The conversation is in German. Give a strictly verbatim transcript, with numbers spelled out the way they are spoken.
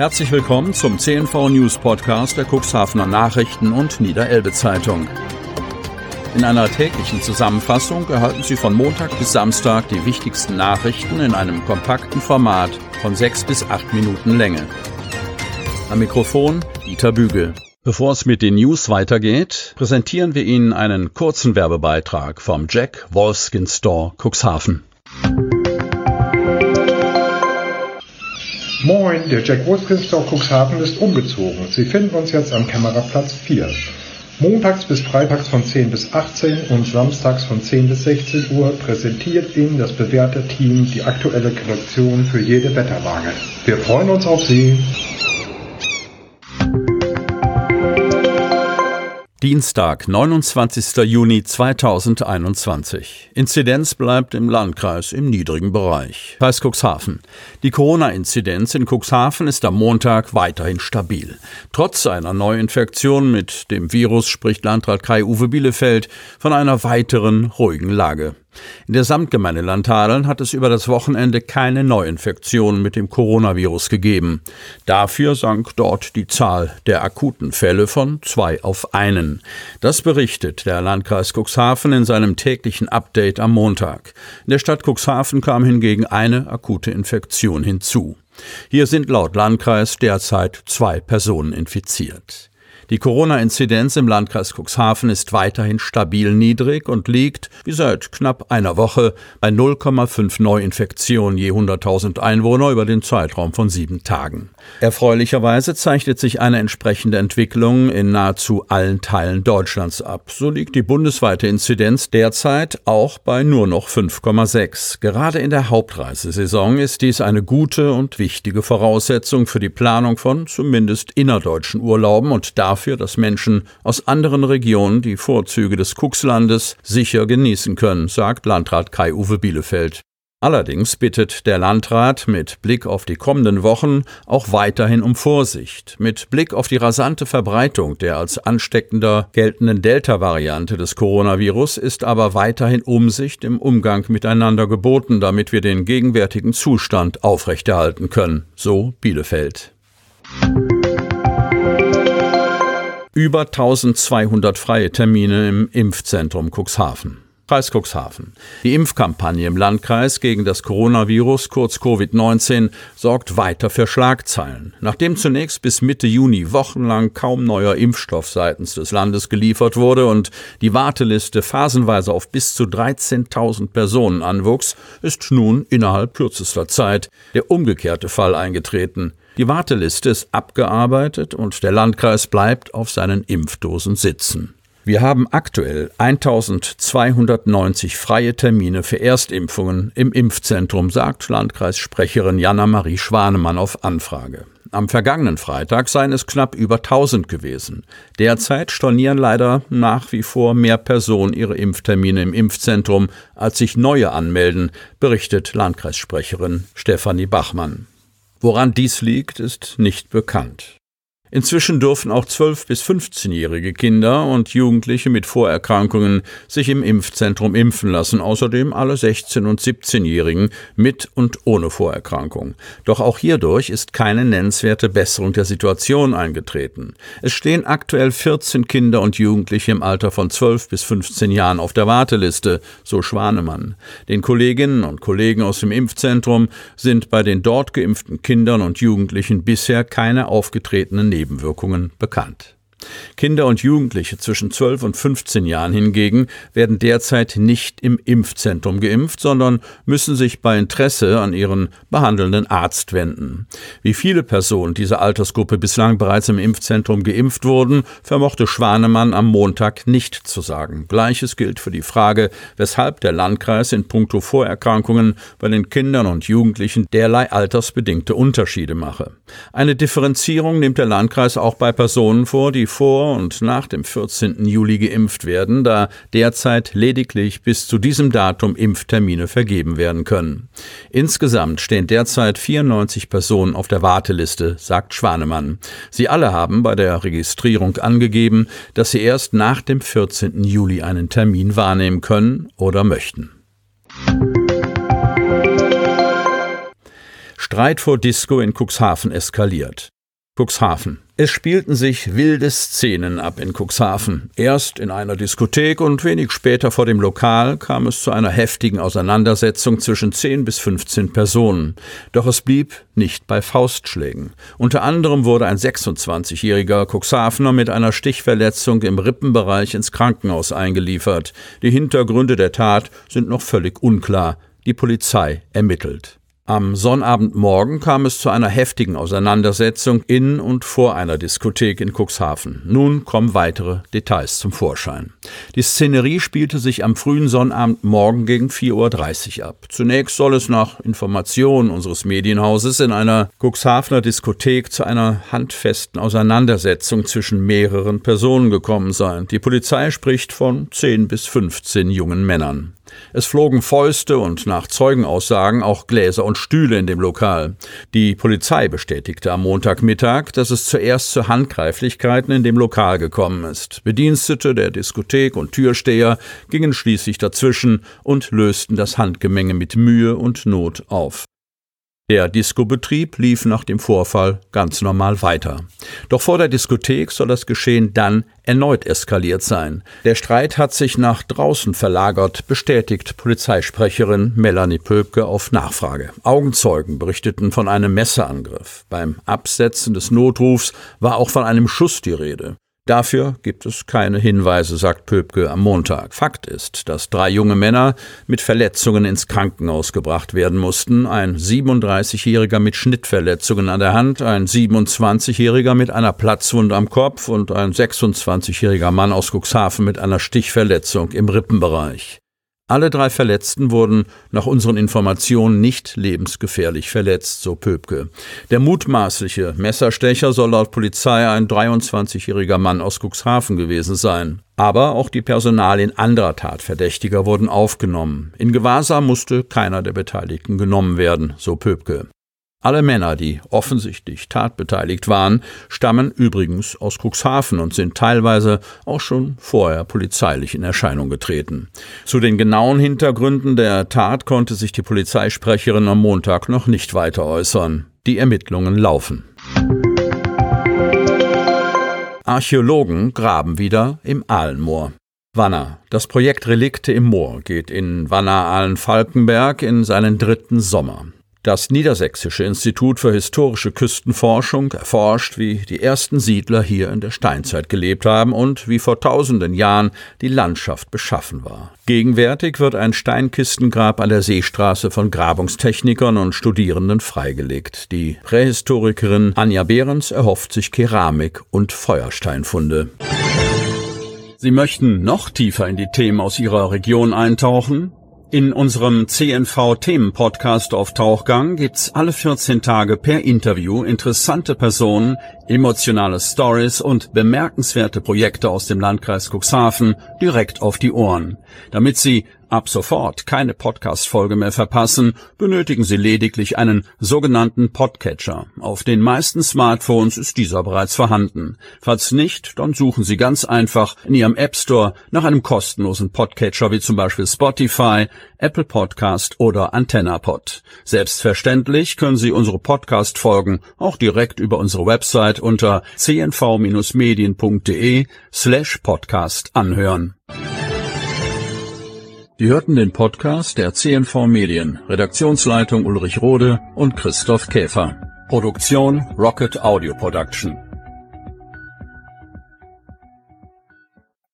Herzlich willkommen zum C N V News Podcast der Cuxhavener Nachrichten und Niederelbe Zeitung. In einer täglichen Zusammenfassung erhalten Sie von Montag bis Samstag die wichtigsten Nachrichten in einem kompakten Format von sechs bis acht Minuten Länge. Am Mikrofon Dieter Bügel. Bevor es mit den News weitergeht, präsentieren wir Ihnen einen kurzen Werbebeitrag vom Jack Wolfskin Store Cuxhaven. Moin, der Jack Wolfskin Store Cuxhaven ist umgezogen. Sie finden uns jetzt am Kämmererplatz vier. Montags bis freitags von zehn bis achtzehn und samstags von zehn bis sechzehn Uhr präsentiert Ihnen das bewährte Team die aktuelle Kollektion für jede Wetterlage. Wir freuen uns auf Sie. Dienstag, neunundzwanzigster Juni zweitausendeinundzwanzig. Inzidenz bleibt im Landkreis im niedrigen Bereich. Kreis Cuxhaven. Die Corona-Inzidenz in Cuxhaven ist am Montag weiterhin stabil. Trotz einer Neuinfektion mit dem Virus spricht Landrat Kai-Uwe Bielefeld von einer weiteren ruhigen Lage. In der Samtgemeinde Landhadeln hat es über das Wochenende keine Neuinfektionen mit dem Coronavirus gegeben. Dafür sank dort die Zahl der akuten Fälle von zwei auf einen. Das berichtet der Landkreis Cuxhaven in seinem täglichen Update am Montag. In der Stadt Cuxhaven kam hingegen eine akute Infektion hinzu. Hier sind laut Landkreis derzeit zwei Personen infiziert. Die Corona-Inzidenz im Landkreis Cuxhaven ist weiterhin stabil niedrig und liegt, wie seit knapp einer Woche, bei null Komma fünf Neuinfektionen je hunderttausend Einwohner über den Zeitraum von sieben Tagen. Erfreulicherweise zeichnet sich eine entsprechende Entwicklung in nahezu allen Teilen Deutschlands ab. So liegt die bundesweite Inzidenz derzeit auch bei nur noch fünf Komma sechs. Gerade in der Hauptreisesaison ist dies eine gute und wichtige Voraussetzung für die Planung von zumindest innerdeutschen Urlauben und dafür, dass Menschen aus anderen Regionen die Vorzüge des Cuxlandes sicher genießen können, sagt Landrat Kai-Uwe Bielefeld. Allerdings bittet der Landrat mit Blick auf die kommenden Wochen auch weiterhin um Vorsicht. Mit Blick auf die rasante Verbreitung der als ansteckender geltenden Delta-Variante des Coronavirus ist aber weiterhin Umsicht im Umgang miteinander geboten, damit wir den gegenwärtigen Zustand aufrechterhalten können, so Bielefeld. Über eintausendzweihundert freie Termine im Impfzentrum Cuxhaven. Kreis Cuxhaven. Die Impfkampagne im Landkreis gegen das Coronavirus, kurz Covid neunzehn, sorgt weiter für Schlagzeilen. Nachdem zunächst bis Mitte Juni wochenlang kaum neuer Impfstoff seitens des Landes geliefert wurde und die Warteliste phasenweise auf bis zu dreizehntausend Personen anwuchs, ist nun innerhalb kürzester Zeit der umgekehrte Fall eingetreten. Die Warteliste ist abgearbeitet und der Landkreis bleibt auf seinen Impfdosen sitzen. Wir haben aktuell eintausendzweihundertneunzig freie Termine für Erstimpfungen im Impfzentrum, sagt Landkreissprecherin Jana-Marie Schwanemann auf Anfrage. Am vergangenen Freitag seien es knapp über tausend gewesen. Derzeit stornieren leider nach wie vor mehr Personen ihre Impftermine im Impfzentrum, als sich neue anmelden, berichtet Landkreissprecherin Stefanie Bachmann. Woran dies liegt, ist nicht bekannt. Inzwischen dürfen auch zwölf- bis fünfzehnjährige Kinder und Jugendliche mit Vorerkrankungen sich im Impfzentrum impfen lassen, außerdem alle sechzehn- und siebzehnjährigen mit und ohne Vorerkrankung. Doch auch hierdurch ist keine nennenswerte Besserung der Situation eingetreten. Es stehen aktuell vierzehn Kinder und Jugendliche im Alter von zwölf bis fünfzehn Jahren auf der Warteliste, so Schwanemann. Den Kolleginnen und Kollegen aus dem Impfzentrum sind bei den dort geimpften Kindern und Jugendlichen bisher keine aufgetretenen Nebenwirkungen bekannt. Kinder und Jugendliche zwischen zwölf und fünfzehn Jahren hingegen werden derzeit nicht im Impfzentrum geimpft, sondern müssen sich bei Interesse an ihren behandelnden Arzt wenden. Wie viele Personen dieser Altersgruppe bislang bereits im Impfzentrum geimpft wurden, vermochte Schwanemann am Montag nicht zu sagen. Gleiches gilt für die Frage, weshalb der Landkreis in puncto Vorerkrankungen bei den Kindern und Jugendlichen derlei altersbedingte Unterschiede mache. Eine Differenzierung nimmt der Landkreis auch bei Personen vor, die vor und nach dem vierzehnten Juli geimpft werden, da derzeit lediglich bis zu diesem Datum Impftermine vergeben werden können. Insgesamt stehen derzeit vierundneunzig Personen auf der Warteliste, sagt Schwanemann. Sie alle haben bei der Registrierung angegeben, dass sie erst nach dem vierzehnten Juli einen Termin wahrnehmen können oder möchten. Streit vor Disco in Cuxhaven eskaliert. Cuxhaven. Es spielten sich wilde Szenen ab in Cuxhaven. Erst in einer Diskothek und wenig später vor dem Lokal kam es zu einer heftigen Auseinandersetzung zwischen zehn bis fünfzehn Personen. Doch es blieb nicht bei Faustschlägen. Unter anderem wurde ein sechsundzwanzigjähriger Cuxhavener mit einer Stichverletzung im Rippenbereich ins Krankenhaus eingeliefert. Die Hintergründe der Tat sind noch völlig unklar. Die Polizei ermittelt. Am Sonnabendmorgen kam es zu einer heftigen Auseinandersetzung in und vor einer Diskothek in Cuxhaven. Nun kommen weitere Details zum Vorschein. Die Szenerie spielte sich am frühen Sonnabendmorgen gegen vier Uhr dreißig ab. Zunächst soll es nach Informationen unseres Medienhauses in einer Cuxhavener Diskothek zu einer handfesten Auseinandersetzung zwischen mehreren Personen gekommen sein. Die Polizei spricht von zehn bis fünfzehn jungen Männern. Es flogen Fäuste und nach Zeugenaussagen auch Gläser und Stühle in dem Lokal. Die Polizei bestätigte am Montagmittag, dass es zuerst zu Handgreiflichkeiten in dem Lokal gekommen ist. Bedienstete der Diskothek und Türsteher gingen schließlich dazwischen und lösten das Handgemenge mit Mühe und Not auf. Der Diskobetrieb lief nach dem Vorfall ganz normal weiter. Doch vor der Diskothek soll das Geschehen dann erneut eskaliert sein. Der Streit hat sich nach draußen verlagert, bestätigt Polizeisprecherin Melanie Pöbke auf Nachfrage. Augenzeugen berichteten von einem Messerangriff. Beim Absetzen des Notrufs war auch von einem Schuss die Rede. Dafür gibt es keine Hinweise, sagt Pöbke am Montag. Fakt ist, dass drei junge Männer mit Verletzungen ins Krankenhaus gebracht werden mussten. Ein siebenunddreißigjähriger mit Schnittverletzungen an der Hand, ein siebenundzwanzigjähriger mit einer Platzwunde am Kopf und ein sechsundzwanzigjähriger Mann aus Cuxhaven mit einer Stichverletzung im Rippenbereich. Alle drei Verletzten wurden nach unseren Informationen nicht lebensgefährlich verletzt, so Pöbke. Der mutmaßliche Messerstecher soll laut Polizei ein dreiundzwanzigjähriger Mann aus Cuxhaven gewesen sein. Aber auch die Personalien anderer Tatverdächtiger wurden aufgenommen. In Gewahrsam musste keiner der Beteiligten genommen werden, so Pöbke. Alle Männer, die offensichtlich tatbeteiligt waren, stammen übrigens aus Cuxhaven und sind teilweise auch schon vorher polizeilich in Erscheinung getreten. Zu den genauen Hintergründen der Tat konnte sich die Polizeisprecherin am Montag noch nicht weiter äußern. Die Ermittlungen laufen. Archäologen graben wieder im Ahlenmoor. Wanner. Das Projekt Relikte im Moor geht in Wanner-Ahlen-Falkenberg in seinen dritten Sommer. Das Niedersächsische Institut für historische Küstenforschung erforscht, wie die ersten Siedler hier in der Steinzeit gelebt haben und wie vor tausenden Jahren die Landschaft beschaffen war. Gegenwärtig wird ein Steinkistengrab an der Seestraße von Grabungstechnikern und Studierenden freigelegt. Die Prähistorikerin Anja Behrens erhofft sich Keramik- und Feuersteinfunde. Sie möchten noch tiefer in die Themen aus Ihrer Region eintauchen? In unserem C N V-Themen-Podcast auf Tauchgang gibt's alle vierzehn Tage per Interview interessante Personen, emotionale Stories und bemerkenswerte Projekte aus dem Landkreis Cuxhaven direkt auf die Ohren. Damit Sie ab sofort keine Podcast-Folge mehr verpassen, benötigen Sie lediglich einen sogenannten Podcatcher. Auf den meisten Smartphones ist dieser bereits vorhanden. Falls nicht, dann suchen Sie ganz einfach in Ihrem App Store nach einem kostenlosen Podcatcher wie zum Beispiel Spotify, Apple Podcast oder AntennaPod. Selbstverständlich können Sie unsere Podcast-Folgen auch direkt über unsere Website unter c n v Bindestrich medien punkt d e slash podcast anhören. Sie hörten den Podcast der C N V Medien, Redaktionsleitung Ulrich Rode und Christoph Käfer. Produktion Rocket Audio Production.